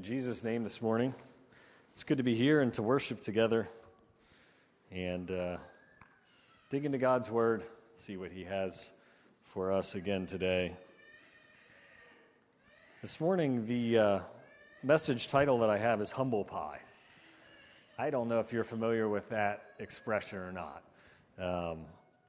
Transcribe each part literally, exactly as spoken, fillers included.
Jesus' name this morning. It's good to be here and to worship together and uh, dig into God's Word, see what He has for us again today. This morning, the uh, message title that I have is Humble Pie. I don't know if you're familiar with that expression or not, um,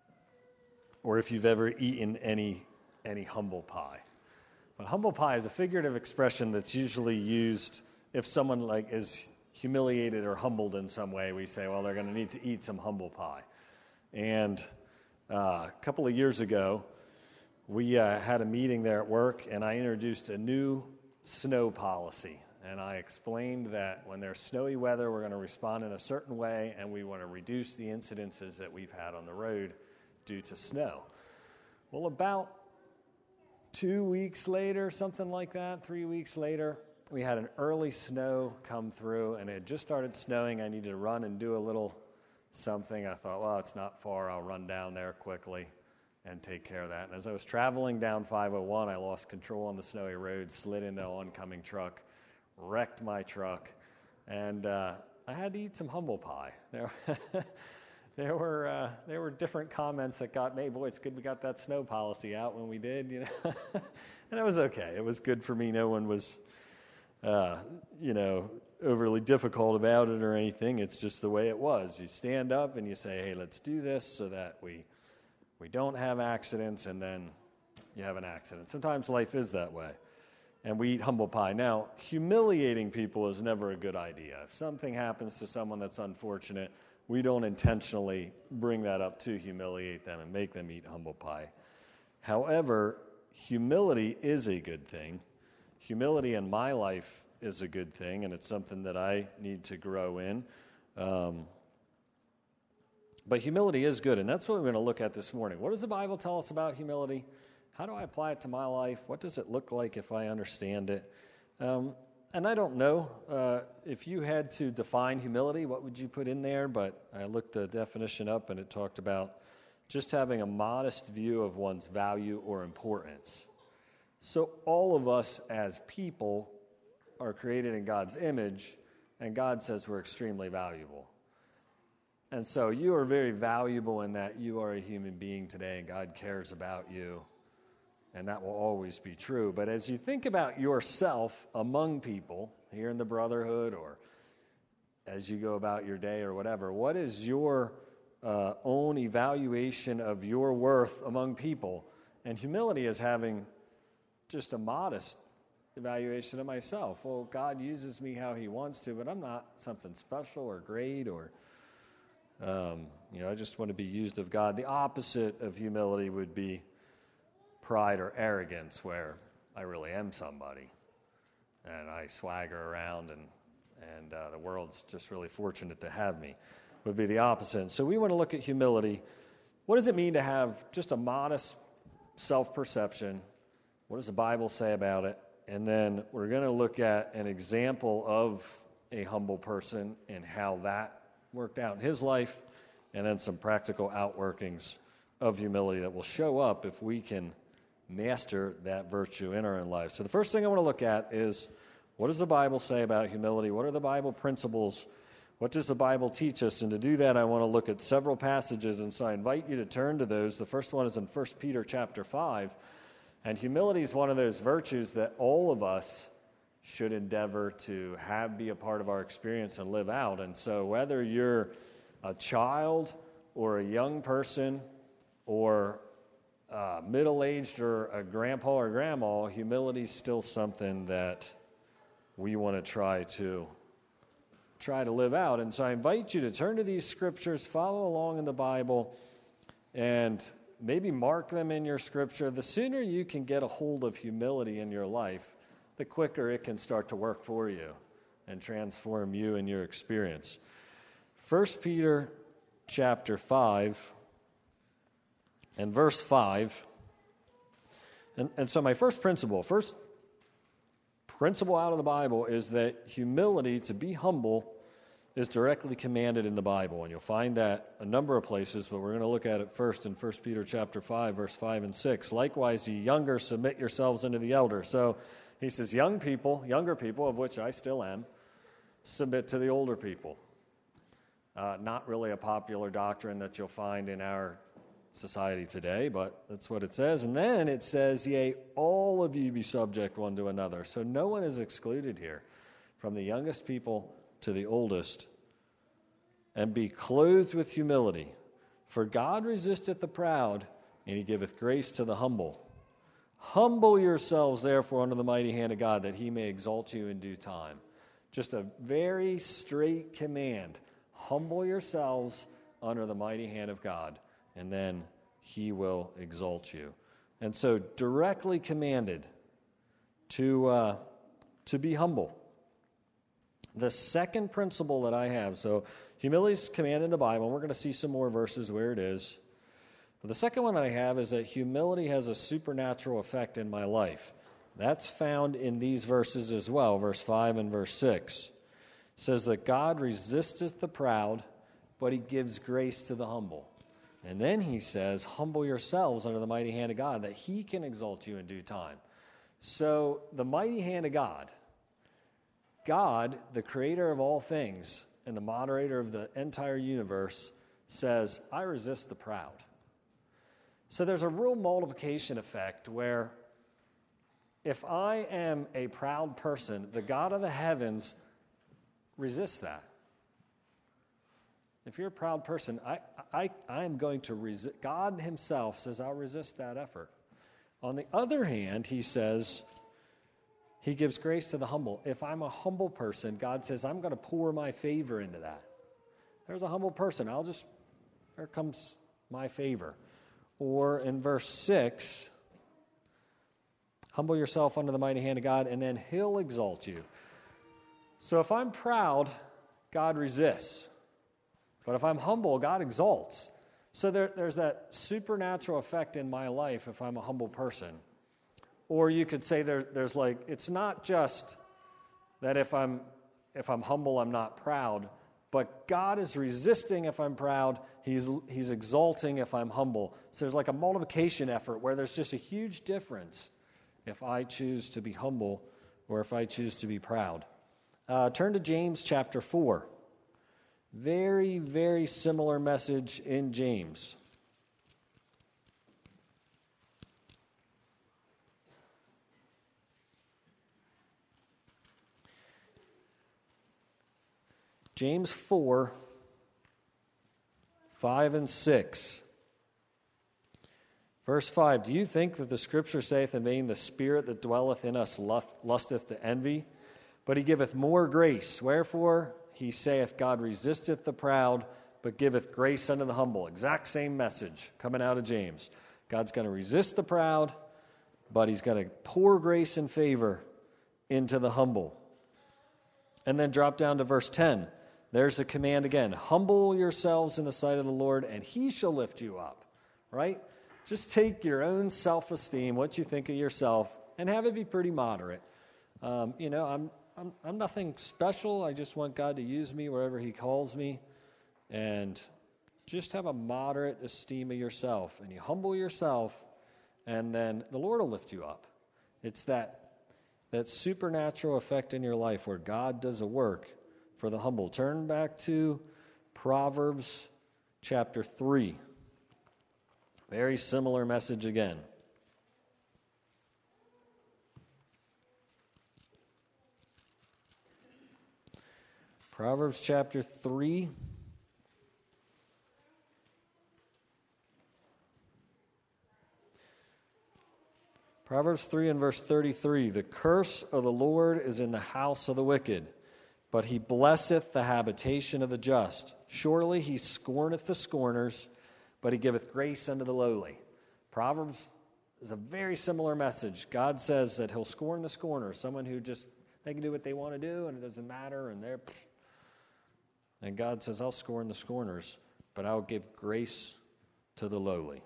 or if you've ever eaten any any humble pie. But humble pie is a figurative expression that's usually used if someone like is humiliated or humbled in some way. We say, well, they're going to need to eat some humble pie. And uh, a couple of years ago, we uh, had a meeting there at work, and I introduced a new snow policy. And I explained that when there's snowy weather, we're going to respond in a certain way, and we want to reduce the incidences that we've had on the road due to snow. Well, about two weeks later, something like that, three weeks later, we had an early snow come through, and it had just started snowing. I needed to run and do a little something. I thought, well, it's not far. I'll run down there quickly and take care of that. And as I was traveling down five oh one, I lost control on the snowy road, slid into an oncoming truck, wrecked my truck, and uh, I had to eat some humble pie. There, there were uh, there were different comments that got made. Boy, it's good we got that snow policy out when we did, you know. And it was okay. It was good for me. No one was, uh, you know, overly difficult about it or anything. It's just the way it was. You stand up and you say, hey, let's do this so that we we don't have accidents, and then you have an accident. Sometimes life is that way. And we eat humble pie. Now, humiliating people is never a good idea. If something happens to someone that's unfortunate, we don't intentionally bring that up to humiliate them and make them eat humble pie. However, humility is a good thing. Humility in my life is a good thing, and it's something that I need to grow in. Um, but humility is good, and that's what we're going to look at this morning. What does the Bible tell us about humility? How do I apply it to my life? What does it look like if I understand it? Um, and I don't know uh, if you had to define humility, what would you put in there? But I looked the definition up, and it talked about just having a modest view of one's value or importance. So all of us as people are created in God's image, and God says we're extremely valuable. And so you are very valuable in that you are a human being today, and God cares about you. And that will always be true. But as you think about yourself among people, here in the brotherhood, or as you go about your day or whatever, what is your uh, own evaluation of your worth among people? And humility is having just a modest evaluation of myself. Well, God uses me how He wants to, but I'm not something special or great, or, um, you know, I just want to be used of God. The opposite of humility would be pride or arrogance, where I really am somebody, and I swagger around, and and uh, the world's just really fortunate to have me, would be the opposite. So we want to look at humility. What does it mean to have just a modest self-perception? What does the Bible say about it? And then we're going to look at an example of a humble person and how that worked out in his life, and then some practical outworkings of humility that will show up if we can master that virtue in our own life. So the first thing I want to look at is, what does the Bible say about humility? What are the Bible principles? What does the Bible teach us? And to do that, I want to look at several passages, and so I invite you to turn to those. The first one is in First Peter chapter five, and humility is one of those virtues that all of us should endeavor to have be a part of our experience and live out. And so whether you're a child or a young person or Uh, middle-aged or a grandpa or grandma, humility is still something that we want to try to try to live out. And so I invite you to turn to these scriptures, follow along in the Bible, and maybe mark them in your scripture. The sooner you can get a hold of humility in your life, the quicker it can start to work for you and transform you and your experience. First Peter chapter five, and verse five, and, and so my first principle, first principle out of the Bible is that humility, to be humble, is directly commanded in the Bible. And you'll find that a number of places, but we're going to look at it first in First Peter chapter five, verse five and six. Likewise, ye younger, submit yourselves unto the elder. So He says, young people, younger people, of which I still am, submit to the older people. Uh, not really a popular doctrine that you'll find in our society today, but that's what it says. And then it says, yea, all of you be subject one to another. So no one is excluded here, from the youngest people to the oldest. And be clothed with humility. For God resisteth the proud, and he giveth grace to the humble. Humble yourselves, therefore, under the mighty hand of God, that he may exalt you in due time. Just a very straight command. Humble yourselves under the mighty hand of God, and then he will exalt you. And so, directly commanded to, uh, to be humble. The second principle that I have, so humility is commanded in the Bible, and we're going to see some more verses where it is. But the second one that I have is that humility has a supernatural effect in my life. That's found in these verses as well, verse five and verse six. It says that God resisteth the proud, but he gives grace to the humble. And then he says, humble yourselves under the mighty hand of God, that he can exalt you in due time. So the mighty hand of God, God, the creator of all things and the moderator of the entire universe, says, I resist the proud. So there's a real multiplication effect where if I am a proud person, the God of the heavens resists that. If you're a proud person, I, I, I am going to resist. God himself says, I'll resist that effort. On the other hand, he says, he gives grace to the humble. If I'm a humble person, God says, I'm going to pour my favor into that. There's a humble person. I'll just, there comes my favor. Or in verse six, humble yourself under the mighty hand of God, and then he'll exalt you. So if I'm proud, God resists. But if I'm humble, God exalts. So there, there's that supernatural effect in my life if I'm a humble person. Or you could say there, there's like, it's not just that if I'm if I'm humble, I'm not proud, but God is resisting if I'm proud, he's he's exalting if I'm humble. So there's like a multiplication effort where there's just a huge difference if I choose to be humble or if I choose to be proud. Uh, turn to James chapter four. Very, very similar message in James. James four, five and six. Verse five, do you think that the Scripture saith in vain, the Spirit that dwelleth in us lusteth to envy? But he giveth more grace. Wherefore he saith, God resisteth the proud, but giveth grace unto the humble. Exact same message coming out of James. God's going to resist the proud, but he's going to pour grace and favor into the humble. And then drop down to verse ten. There's the command again. Humble yourselves in the sight of the Lord, and he shall lift you up. Right? Just take your own self-esteem, what you think of yourself, and have it be pretty moderate. Um, you know, I'm, I'm I'm nothing special. I just want God to use me wherever he calls me. And just have a moderate esteem of yourself. And you humble yourself, and then the Lord will lift you up. It's that, that supernatural effect in your life where God does a work for the humble. Turn back to Proverbs chapter three. Very similar message again. Proverbs chapter three. Proverbs three and verse thirty-three. The curse of the Lord is in the house of the wicked, but he blesseth the habitation of the just. Surely he scorneth the scorners, but he giveth grace unto the lowly. Proverbs is a very similar message. God says that he'll scorn the scorner, someone who just, they can do what they want to do and it doesn't matter, and they're... And God says, I'll scorn the scorners, but I'll give grace to the lowly.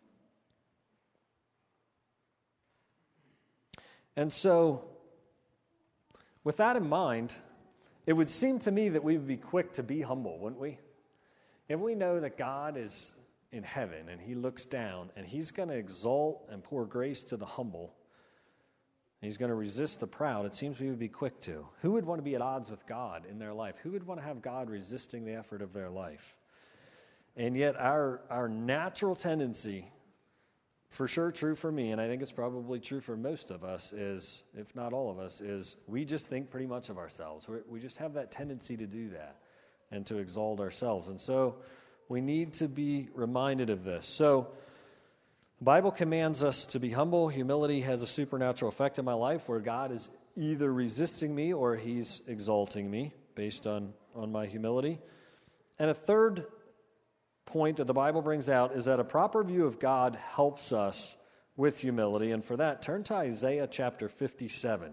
And so, with that in mind, it would seem to me that we would be quick to be humble, wouldn't we? If we know that God is in heaven and he looks down and he's going to exalt and pour grace to the humble, He's going to resist the proud. It seems we would be quick to. Who would want to be at odds with God in their life? Who would want to have God resisting the effort of their life? And yet our, our natural tendency, for sure true for me, and I think it's probably true for most of us, is, if not all of us, is we just think pretty much of ourselves. We're, we just have that tendency to do that and to exalt ourselves. And so we need to be reminded of this. So the Bible commands us to be humble. Humility has a supernatural effect in my life where God is either resisting me or he's exalting me based on, on my humility. And a third point that the Bible brings out is that a proper view of God helps us with humility. And for that, turn to Isaiah chapter fifty-seven.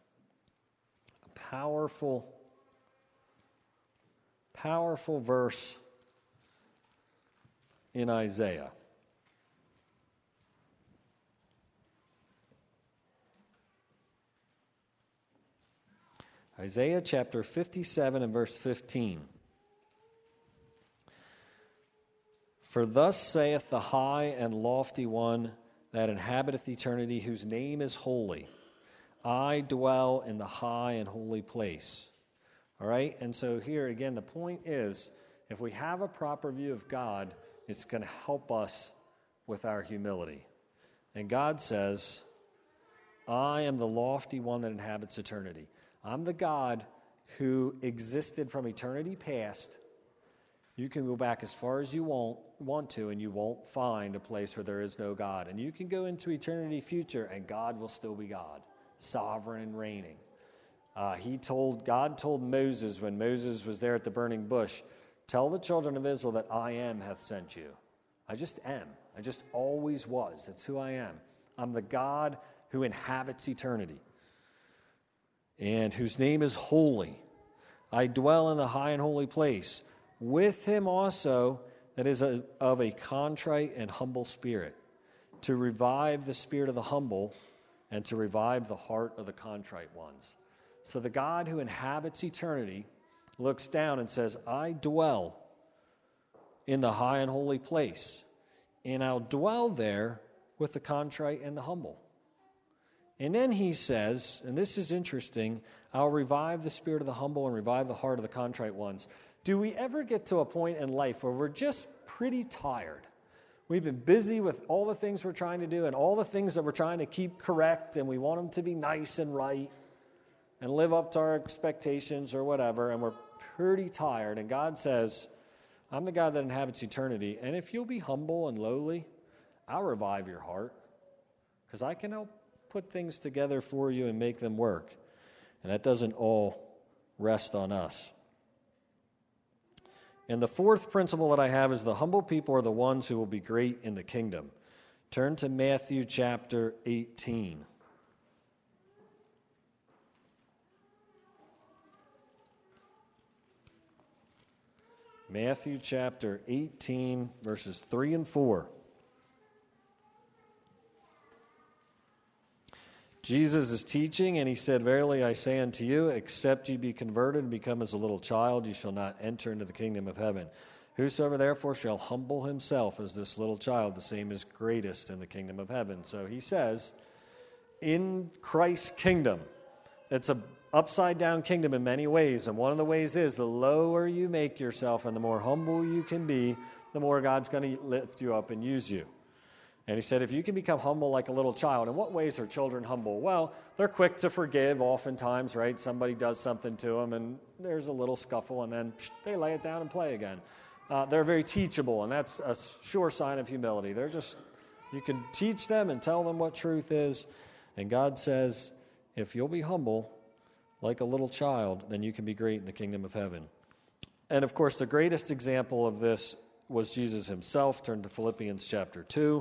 A powerful, powerful verse in Isaiah. Isaiah chapter fifty-seven and verse fifteen. For thus saith the high and lofty one that inhabiteth eternity, whose name is holy. I dwell in the high and holy place. All right? And so here again, the point is, if we have a proper view of God, it's going to help us with our humility. And God says, I am the lofty one that inhabits eternity. I'm the God who existed from eternity past. You can go back as far as you want, want to, and you won't find a place where there is no God. And you can go into eternity future, and God will still be God, sovereign and reigning. Uh, he told God told Moses when Moses was there at the burning bush, tell the children of Israel that I am hath sent you. I just am. I just always was. That's who I am. I'm the God who inhabits eternity, and whose name is holy. I dwell in the high and holy place, with him also that is a, of a contrite and humble spirit, to revive the spirit of the humble and to revive the heart of the contrite ones. So the God who inhabits eternity looks down and says, I dwell in the high and holy place, and I'll dwell there with the contrite and the humble. And then he says, and this is interesting, I'll revive the spirit of the humble and revive the heart of the contrite ones. Do we ever get to a point in life where we're just pretty tired? We've been busy with all the things we're trying to do and all the things that we're trying to keep correct, and we want them to be nice and right and live up to our expectations or whatever, and we're pretty tired. And God says, I'm the God that inhabits eternity, and if you'll be humble and lowly, I'll revive your heart, because I can help put things together for you and make them work. And that doesn't all rest on us. And the fourth principle that I have is the humble people are the ones who will be great in the kingdom. Turn to Matthew chapter eighteen. Matthew chapter eighteen, verses three and four. Jesus is teaching, and he said, Verily I say unto you, except ye be converted and become as a little child, ye shall not enter into the kingdom of heaven. Whosoever therefore shall humble himself as this little child, the same is greatest in the kingdom of heaven. So he says, in Christ's kingdom, it's a upside-down kingdom in many ways, and one of the ways is the lower you make yourself and the more humble you can be, the more God's going to lift you up and use you. And he said, if you can become humble like a little child, in what ways are children humble? Well, they're quick to forgive oftentimes, right? Somebody does something to them, and there's a little scuffle, and then psh, they lay it down and play again. Uh, they're very teachable, and that's a sure sign of humility. They're just, you can teach them and tell them what truth is. And God says, if you'll be humble like a little child, then you can be great in the kingdom of heaven. And of course, the greatest example of this was Jesus himself. Turn to Philippians chapter two.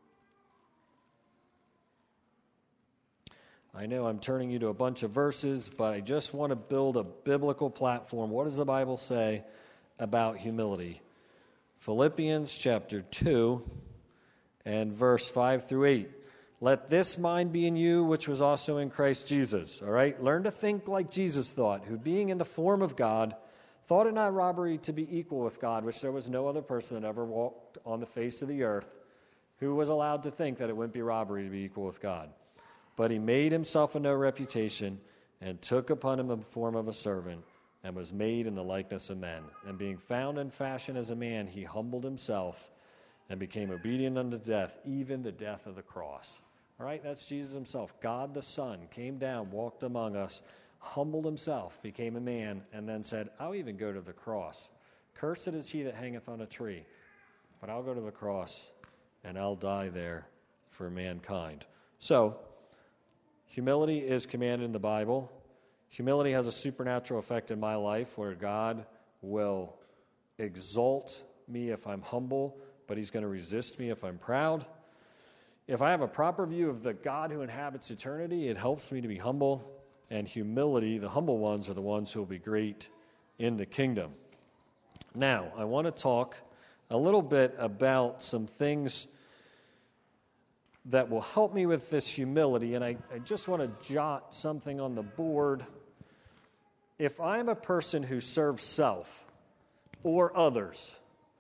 I know I'm turning you to a bunch of verses, but I just want to build a biblical platform. What does the Bible say about humility? Philippians chapter two and verse five through eight. Let this mind be in you, which was also in Christ Jesus. All right? Learn to think like Jesus thought, who being in the form of God, thought it not robbery to be equal with God, which there was no other person that ever walked on the face of the earth who was allowed to think that it wouldn't be robbery to be equal with God. But he made himself of no reputation, and took upon him the form of a servant, and was made in the likeness of men. And being found in fashion as a man, he humbled himself, and became obedient unto death, even the death of the cross. All right, that's Jesus himself. God the Son came down, walked among us, humbled himself, became a man, and then said, I'll even go to the cross. Cursed is he that hangeth on a tree, but I'll go to the cross, and I'll die there for mankind. So, humility is commanded in the Bible. Humility has a supernatural effect in my life where God will exalt me if I'm humble, but he's going to resist me if I'm proud. If I have a proper view of the God who inhabits eternity, it helps me to be humble. And humility, the humble ones are the ones who will be great in the kingdom. Now, I want to talk a little bit about some things that will help me with this humility. And I, I just want to jot something on the board. If I'm a person who serves self or others,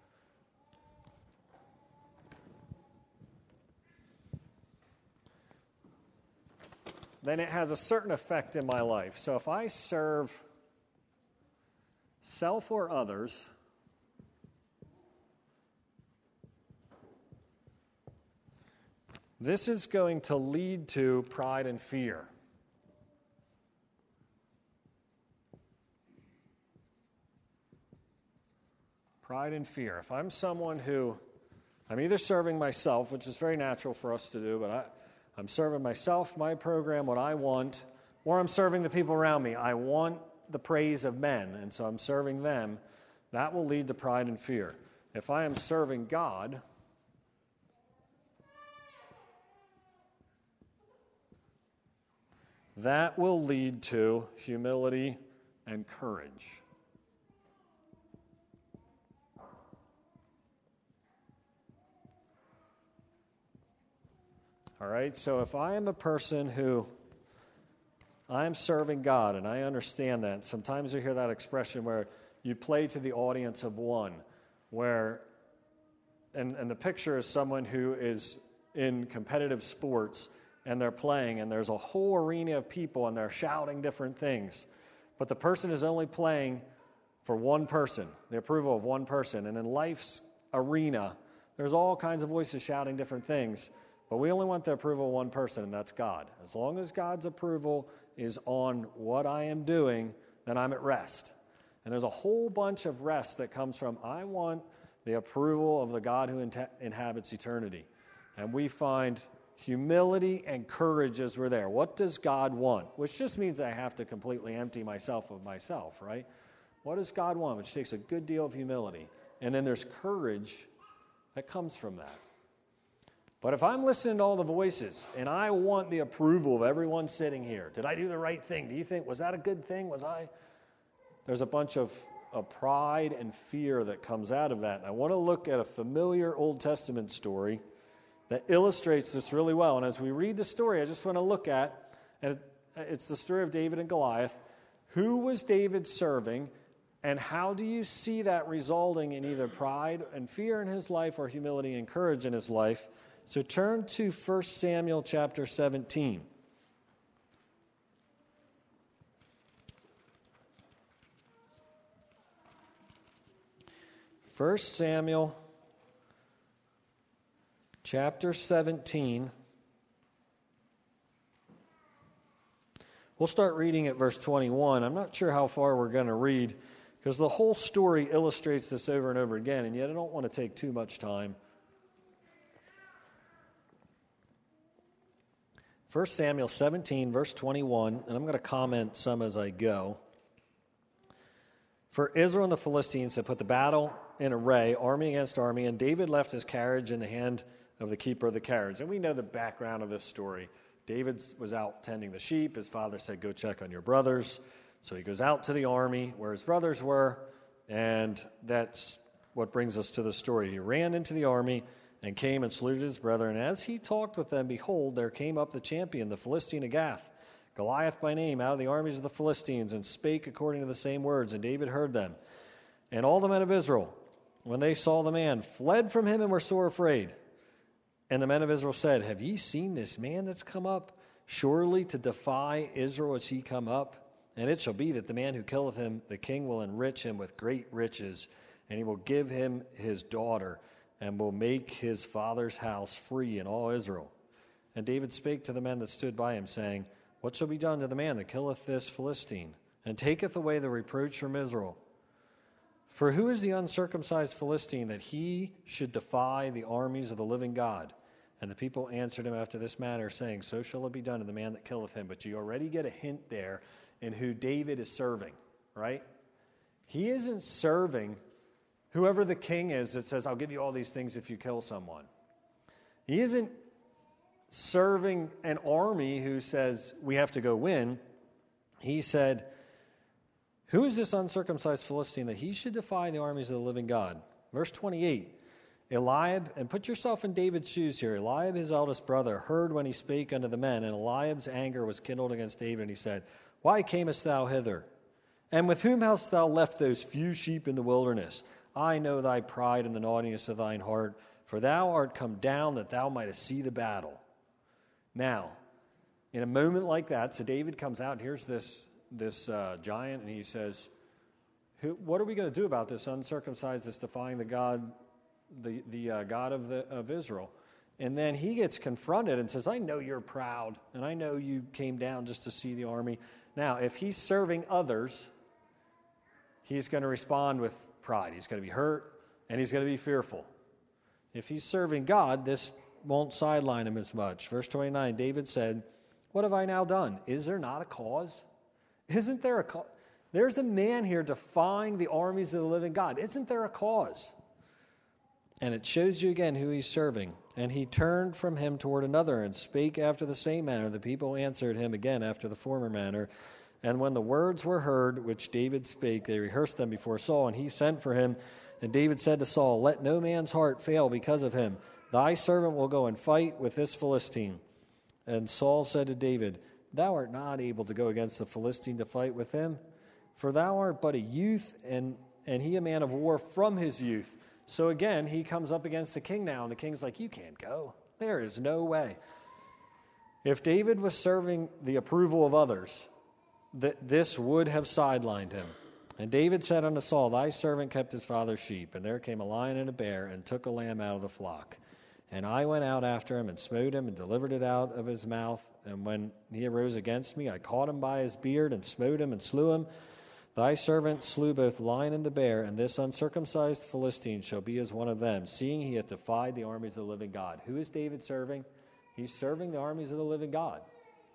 then it has a certain effect in my life. So if I serve self or others, this is going to lead to pride and fear. Pride and fear. If I'm someone who, I'm either serving myself, which is very natural for us to do, but I, I'm serving myself, my program, what I want, or I'm serving the people around me. I want the praise of men, and so I'm serving them. That will lead to pride and fear. If I am serving God, that will lead to humility and courage. All right, so if I am a person who I'm serving God, and I understand that, sometimes you hear that expression where you play to the audience of one, where, and, and the picture is someone who is in competitive sports, and they're playing, and there's a whole arena of people, and they're shouting different things. But the person is only playing for one person, the approval of one person. And in life's arena, there's all kinds of voices shouting different things, but we only want the approval of one person, and that's God. As long as God's approval is on what I am doing, then I'm at rest. And there's a whole bunch of rest that comes from, I want the approval of the God who in- inhabits eternity. And we find humility and courage as we're there. What does God want? Which just means I have to completely empty myself of myself, right? What does God want? Which takes a good deal of humility. And then there's courage that comes from that. But if I'm listening to all the voices and I want the approval of everyone sitting here, did I do the right thing? Do you think, was that a good thing? Was I? There's a bunch of, of pride and fear that comes out of that. And I want to look at a familiar Old Testament story that illustrates this really well. And as we read the story, I just want to look at, and it's the story of David and Goliath. Who was David serving, and how do you see that resulting in either pride and fear in his life or humility and courage in his life? So turn to First Samuel chapter seventeen. First Samuel chapter seventeen. We'll start reading at verse twenty-one. I'm not sure how far we're going to read because the whole story illustrates this over and over again, and yet I don't want to take too much time. First Samuel seventeen, verse twenty-one, and I'm going to comment some as I go. For Israel and the Philistines had put the battle in array, army against army, and David left his carriage in the hand of the keeper of the carriage. And we know the background of this story. David was out tending the sheep. His father said, go check on your brothers. So he goes out to the army where his brothers were, and that's what brings us to the story. He ran into the army and came and saluted his brethren. And as he talked with them, behold, there came up the champion, the Philistine of Gath, Goliath by name, out of the armies of the Philistines, and spake according to the same words. And David heard them. And all the men of Israel, when they saw the man, fled from him and were sore afraid. And the men of Israel said, have ye seen this man that's come up? surely to defy Israel as he come up? And it shall be that the man who killeth him, the king will enrich him with great riches, and he will give him his daughter, and will make his father's house free in all Israel. And David spake to the men that stood by him, saying, What shall be done to the man that killeth this Philistine, and taketh away the reproach from Israel? For who is the uncircumcised Philistine that he should defy the armies of the living God? And the people answered him after this manner, saying, So shall it be done to the man that killeth him. But you already get a hint there in who David is serving, right? He isn't serving whoever the king is that says, I'll give you all these things if you kill someone. He isn't serving an army who says, we have to go win. He said, who is this uncircumcised Philistine that he should defy the armies of the living God? Verse twenty-eight, Eliab, and put yourself in David's shoes here. Eliab, his eldest brother, heard when he spake unto the men, and Eliab's anger was kindled against David, and he said, Why camest thou hither? And with whom hast thou left those few sheep in the wilderness? I know thy pride and the naughtiness of thine heart, for thou art come down that thou mightest see the battle. Now, in a moment like that, so David comes out, and here's this, this uh, giant, and he says, Who, what are we going to do about this uncircumcised that's defying the God, the, the uh, God of, the, of Israel? And then he gets confronted and says, I know you're proud, and I know you came down just to see the army. Now, if he's serving others, he's going to respond with pride. He's going to be hurt, and he's going to be fearful. If he's serving God, this won't sideline him as much. Verse twenty-nine, David said, What have I now done? Is there not a cause? Isn't there a cause? There's a man here defying the armies of the living God. Isn't there a cause? And it shows you again who he's serving. And he turned from him toward another and spake after the same manner. The people answered him again after the former manner. And when the words were heard which David spake, they rehearsed them before Saul, and he sent for him. And David said to Saul, Let no man's heart fail because of him. Thy servant will go and fight with this Philistine. And Saul said to David, Thou art not able to go against the Philistine to fight with him, for thou art but a youth, and, and he a man of war from his youth. So again, he comes up against the king now, and the king's like, You can't go. There is no way. If David was serving the approval of others, th- this would have sidelined him. And David said unto Saul, Thy servant kept his father's sheep, and there came a lion and a bear, and took a lamb out of the flock. And I went out after him, and smote him, and delivered it out of his mouth. And when he arose against me, I caught him by his beard, and smote him, and slew him. Thy servant slew both the lion and the bear, and this uncircumcised Philistine shall be as one of them, seeing he hath defied the armies of the living God. Who is David serving? He's serving the armies of the living God.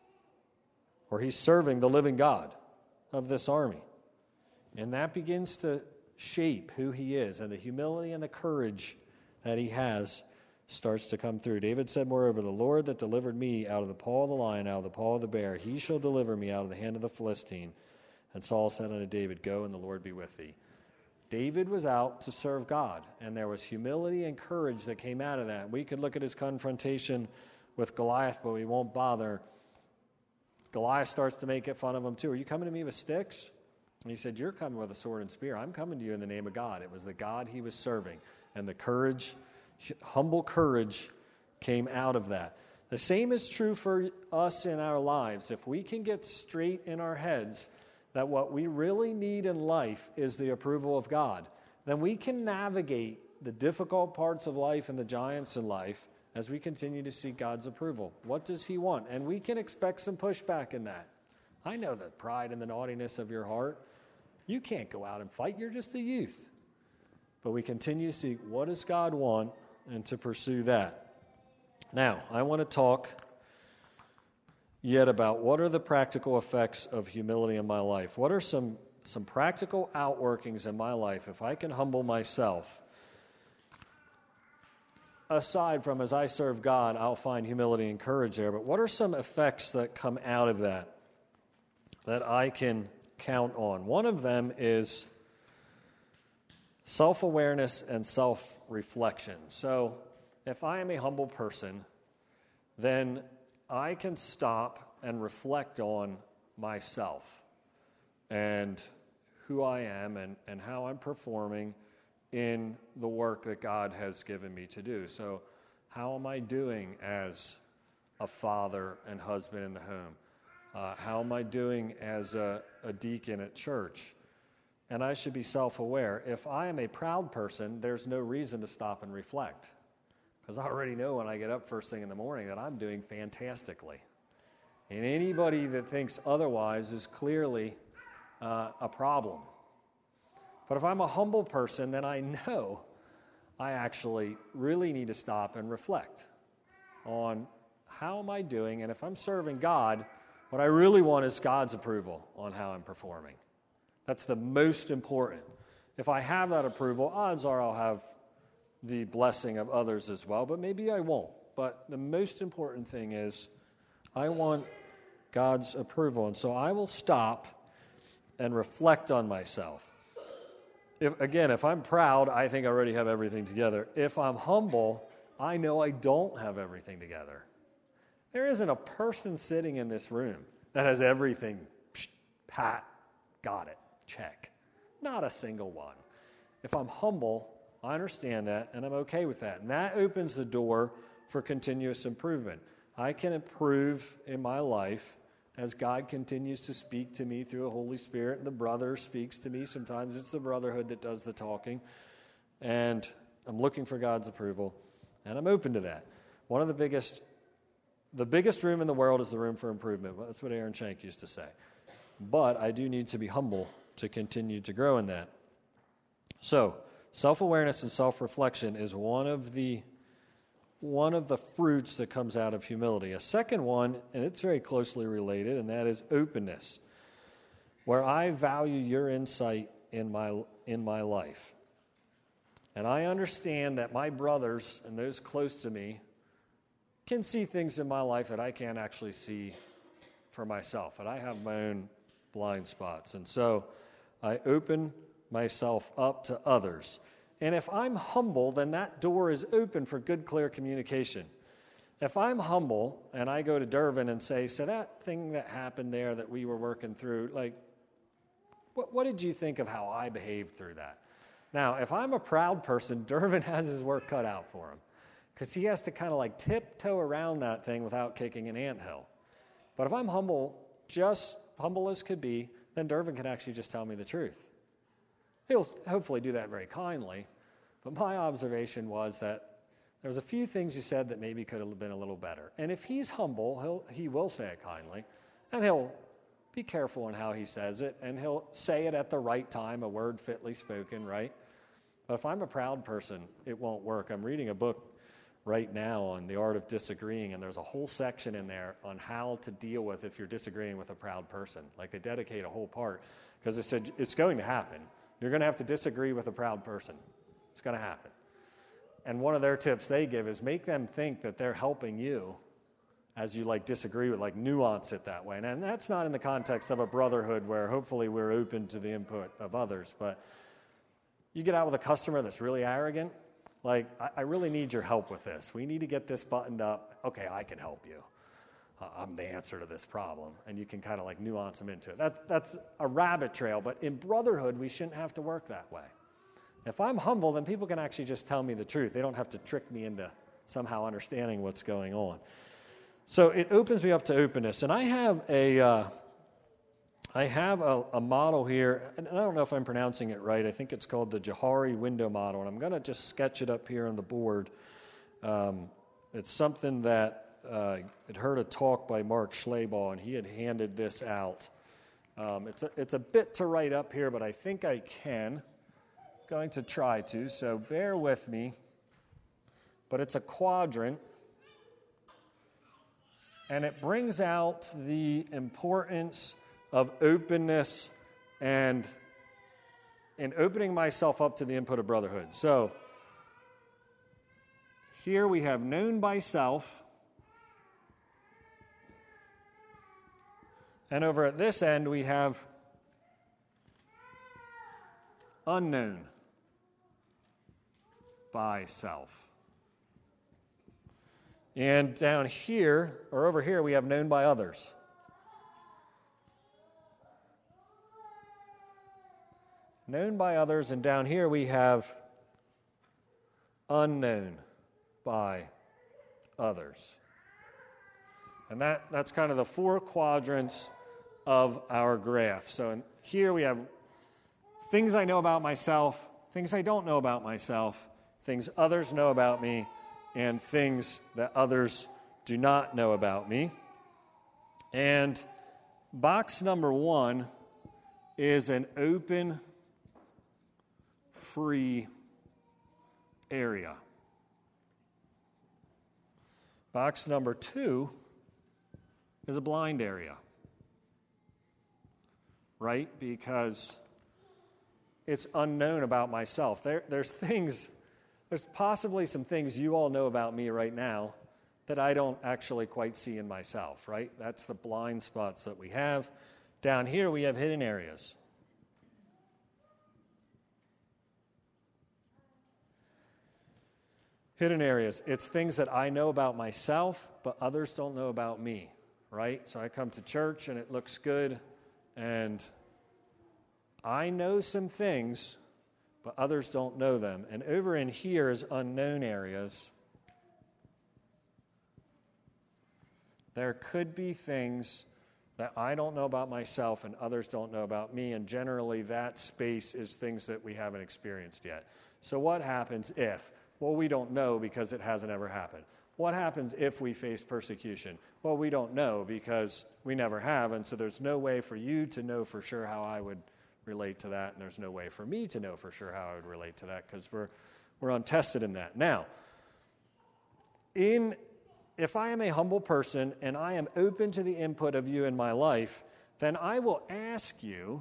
Or he's serving the living God of this army. And that begins to shape who he is, and the humility and the courage that he has starts to come through. David said, Moreover, the Lord that delivered me out of the paw of the lion, out of the paw of the bear, he shall deliver me out of the hand of the Philistine. And Saul said unto David, Go, and the Lord be with thee. David was out to serve God, and there was humility and courage that came out of that. We could look at his confrontation with Goliath, but we won't bother. Goliath starts to make fun of him too. Are you coming to me with sticks? And he said, You're coming with a sword and spear. I'm coming to you in the name of God. It was the God he was serving. And the courage, humble courage, came out of that. The same is true for us in our lives. If we can get straight in our heads that what we really need in life is the approval of God, then we can navigate the difficult parts of life and the giants in life as we continue to seek God's approval. What does he want? And we can expect some pushback in that. I know the pride and the naughtiness of your heart. You can't go out and fight. You're just a youth. But we continue to seek, what does God want, and to pursue that. Now, I want to talk yet about what are the practical effects of humility in my life. What are some, some practical outworkings in my life if I can humble myself? Aside from as I serve God, I'll find humility and courage there. But what are some effects that come out of that that I can count on? One of them is self-awareness and self-reflection. So if I am a humble person, then I can stop and reflect on myself and who I am and, and how I'm performing in the work that God has given me to do. So how am I doing as a father and husband in the home? Uh, how am I doing as a, a deacon at church? And I should be self-aware. If I am a proud person, there's no reason to stop and reflect, because I already know when I get up first thing in the morning that I'm doing fantastically. And anybody that thinks otherwise is clearly uh, a problem. But if I'm a humble person, then I know I actually really need to stop and reflect on how am I doing, and if I'm serving God, what I really want is God's approval on how I'm performing. That's the most important. If I have that approval, odds are I'll have the blessing of others as well, but maybe I won't. But the most important thing is I want God's approval. And so I will stop and reflect on myself. If, again, if I'm proud, I think I already have everything together. If I'm humble, I know I don't have everything together. There isn't a person sitting in this room that has everything, psh, pat, got it, check. Not a single one. If I'm humble, I understand that, and I'm okay with that. And that opens the door for continuous improvement. I can improve in my life as God continues to speak to me through the Holy Spirit, and the brother speaks to me. Sometimes it's the brotherhood that does the talking. And I'm looking for God's approval, and I'm open to that. One of the biggest, the biggest room in the world is the room for improvement. That's what Aaron Shank used to say. But I do need to be humble to continue to grow in that. So, self-awareness and self-reflection is one of the one of the fruits that comes out of humility. A second one, and it's very closely related, and that is openness, where I value your insight in my in my life. And I understand that my brothers and those close to me can see things in my life that I can't actually see for myself, and I have my own blind spots. And so I open myself up to others. And if I'm humble, then that door is open for good, clear communication. If I'm humble and I go to Dervin and say, so that thing that happened there that we were working through, like, what, what did you think of how I behaved through that? Now, if I'm a proud person, Dervin has his work cut out for him, because he has to kind of like tiptoe around that thing without kicking an anthill. But if I'm humble, just humble as could be, then Dervin can actually just tell me the truth. He'll hopefully do that very kindly, but my observation was that there was a few things he said that maybe could have been a little better. And if he's humble, he'll, he will say it kindly, and he'll be careful in how he says it, and he'll say it at the right time, a word fitly spoken, right? But if I'm a proud person, it won't work. I'm reading a book right now on the art of disagreeing, and there's a whole section in there on how to deal with if you're disagreeing with a proud person. Like, they dedicate a whole part, because they said it's going to happen. You're going to have to disagree with a proud person. It's going to happen. And one of their tips they give is make them think that they're helping you as you like disagree with, like nuance it that way. And that's not in the context of a brotherhood where hopefully we're open to the input of others. But you get out with a customer that's really arrogant, like, I, I really need your help with this. We need to get this buttoned up. Okay, I can help you. Uh, I'm the answer to this problem. And you can kind of like nuance them into it. That, that's a rabbit trail, but in brotherhood, we shouldn't have to work that way. If I'm humble, then people can actually just tell me the truth. They don't have to trick me into somehow understanding what's going on. So it opens me up to openness. And I have a, uh, I have a, a model here, and I don't know if I'm pronouncing it right. I think it's called the Johari window model, and I'm going to just sketch it up here on the board. Um, it's something that Uh, I'd heard a talk by Mark Schlabach, and he had handed this out. Um, it's, a, it's a bit to write up here, but I think I can. Going to try to, so bear with me. But it's a quadrant, and it brings out the importance of openness and, and opening myself up to the input of brotherhood. So here we have known by self. And over at this end, we have unknown by self. And down here, or over here, we have known by others. Known by others, and down here we have unknown by others. And that, that's kind of the four quadrants of our graph. So in, here we have things I know about myself, things I don't know about myself, things others know about me, and things that others do not know about me. And box number one is an open, free area. Box number two is a blind area, right? Because it's unknown about myself. There, there's things, there's possibly some things you all know about me right now that I don't actually quite see in myself, right? That's the blind spots that we have. Down here we have hidden areas. Hidden areas. It's things that I know about myself, but others don't know about me, right? So I come to church and it looks good, and I know some things, but others don't know them. And over in here is unknown areas. There could be things that I don't know about myself and others don't know about me, and generally that space is things that we haven't experienced yet. So what happens if? Well, we don't know because it hasn't ever happened. What happens if we face persecution? Well, we don't know because we never have, and so there's no way for you to know for sure how I would relate to that, and there's no way for me to know for sure how I would relate to that because we're we're untested in that. Now, in if I am a humble person and I am open to the input of you in my life, then I will ask you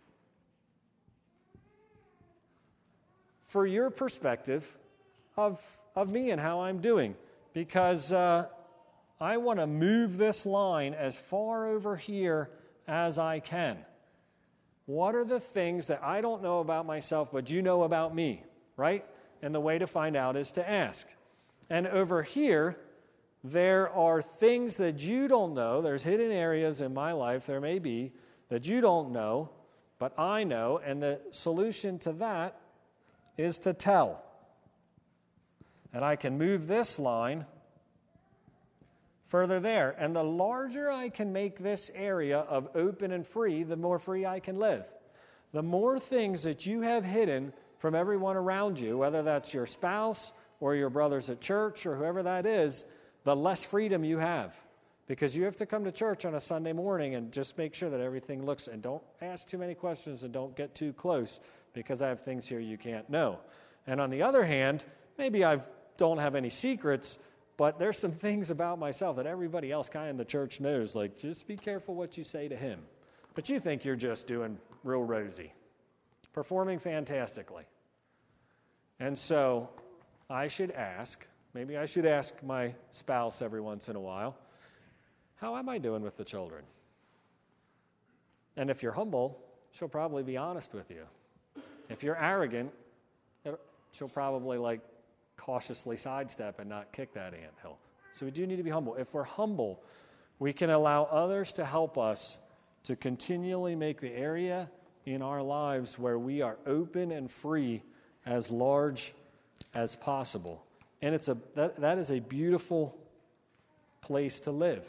for your perspective of, of me and how I'm doing, because uh, I want to move this line as far over here as I can. What are the things that I don't know about myself, but you know about me, right? And the way to find out is to ask. And over here, there are things that you don't know. There's hidden areas in my life, there may be, that you don't know, but I know, and the solution to that is to tell. And I can move this line further there. And the larger I can make this area of open and free, the more free I can live. The more things that you have hidden from everyone around you, whether that's your spouse or your brothers at church or whoever that is, the less freedom you have. Because you have to come to church on a Sunday morning and just make sure that everything looks, and don't ask too many questions and don't get too close because I have things here you can't know. And on the other hand, maybe I don't have any secrets, but there's some things about myself that everybody else kind of in the church knows, like just be careful what you say to him. But you think you're just doing real rosy, performing fantastically. And so I should ask, maybe I should ask my spouse every once in a while, how am I doing with the children? And if you're humble, she'll probably be honest with you. If you're arrogant, she'll probably like cautiously sidestep and not kick that anthill. So we do need to be humble. If we're humble, we can allow others to help us to continually make the area in our lives where we are open and free as large as possible. And it's a that, that is a beautiful place to live.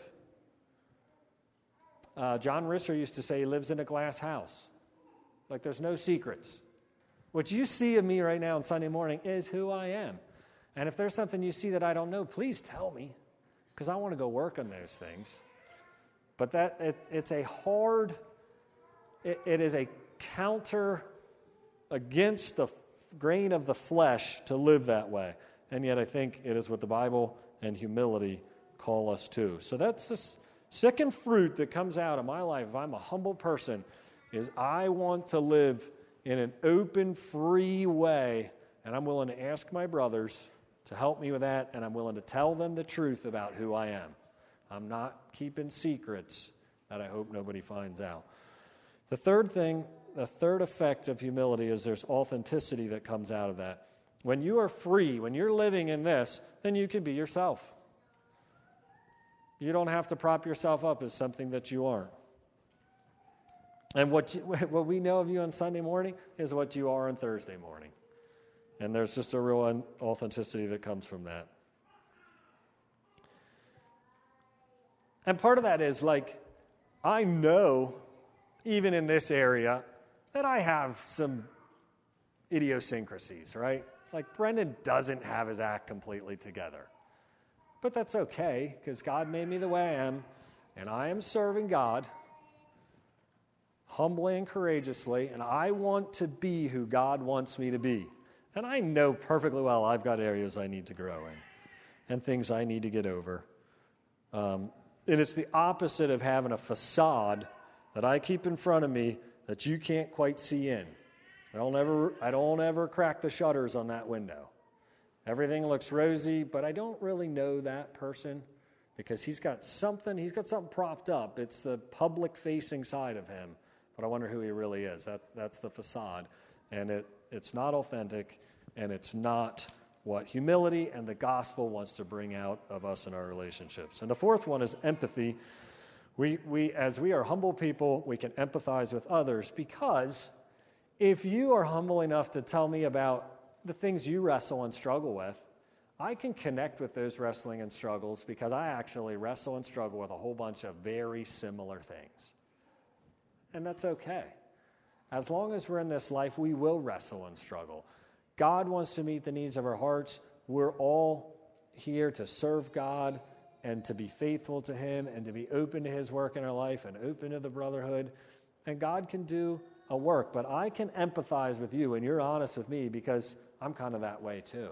Uh, John Risser used to say he lives in a glass house. Like there's no secrets. What you see of me right now on Sunday morning is who I am. And if there's something you see that I don't know, please tell me, because I want to go work on those things. But that it, it's a hard, it, it is a counter against the grain of the flesh to live that way. And yet I think it is what the Bible and humility call us to. So that's the second fruit that comes out of my life if I'm a humble person, is I want to live in an open, free way, and I'm willing to ask my brothers to help me with that, and I'm willing to tell them the truth about who I am. I'm not keeping secrets that I hope nobody finds out. The third thing, the third effect of humility is there's authenticity that comes out of that. When you are free, when you're living in this, then you can be yourself. You don't have to prop yourself up as something that you aren't. And what you, what we know of you on Sunday morning is what you are on Thursday morning. And there's just a real authenticity that comes from that. And part of that is like, I know, even in this area, that I have some idiosyncrasies, right? Like Brendan doesn't have his act completely together. But that's okay, because God made me the way I am, and I am serving God humbly and courageously, and I want to be who God wants me to be. And I know perfectly well I've got areas I need to grow in and things I need to get over. Um, and it's the opposite of having a facade that I keep in front of me that you can't quite see in. I don't ever, I don't ever crack the shutters on that window. Everything looks rosy, but I don't really know that person because he's got something, he's got something propped up. It's the public-facing side of him, but I wonder who he really is. That, that's the facade, and it, it's not authentic, and it's not what humility and the gospel wants to bring out of us in our relationships. And the fourth one is empathy. We, we, as we are humble people, we can empathize with others because if you are humble enough to tell me about the things you wrestle and struggle with, I can connect with those wrestling and struggles because I actually wrestle and struggle with a whole bunch of very similar things. And that's okay. As long as we're in this life, we will wrestle and struggle. God wants to meet the needs of our hearts. We're all here to serve God and to be faithful to Him and to be open to His work in our life and open to the brotherhood. And God can do a work, but I can empathize with you and you're honest with me because I'm kind of that way too.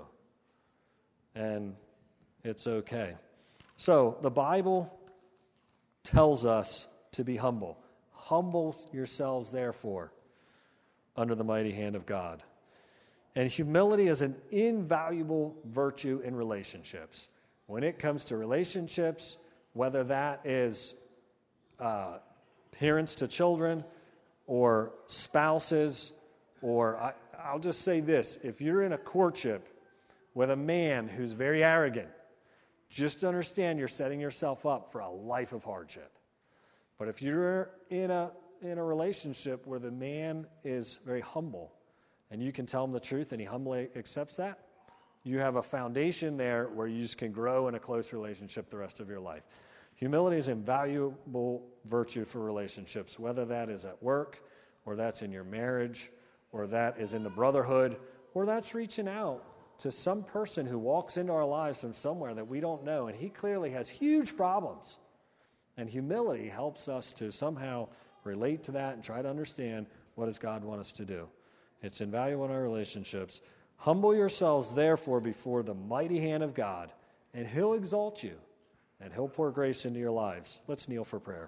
And it's okay. So the Bible tells us to be humble. Humble yourselves, therefore, under the mighty hand of God. And humility is an invaluable virtue in relationships. When it comes to relationships, whether that is uh, parents to children or spouses, or I, I'll just say this, if you're in a courtship with a man who's very arrogant, just understand you're setting yourself up for a life of hardship. But if you're in a in a relationship where the man is very humble and you can tell him the truth and he humbly accepts that, you have a foundation there where you just can grow in a close relationship the rest of your life. Humility is an invaluable virtue for relationships, whether that is at work or that's in your marriage or that is in the brotherhood or that's reaching out to some person who walks into our lives from somewhere that we don't know, and he clearly has huge problems. And humility helps us to somehow relate to that and try to understand what does God want us to do. It's invaluable in our relationships. Humble yourselves, therefore, before the mighty hand of God, and He'll exalt you, and He'll pour grace into your lives. Let's kneel for prayer.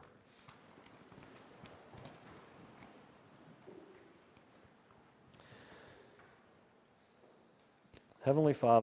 Heavenly Father,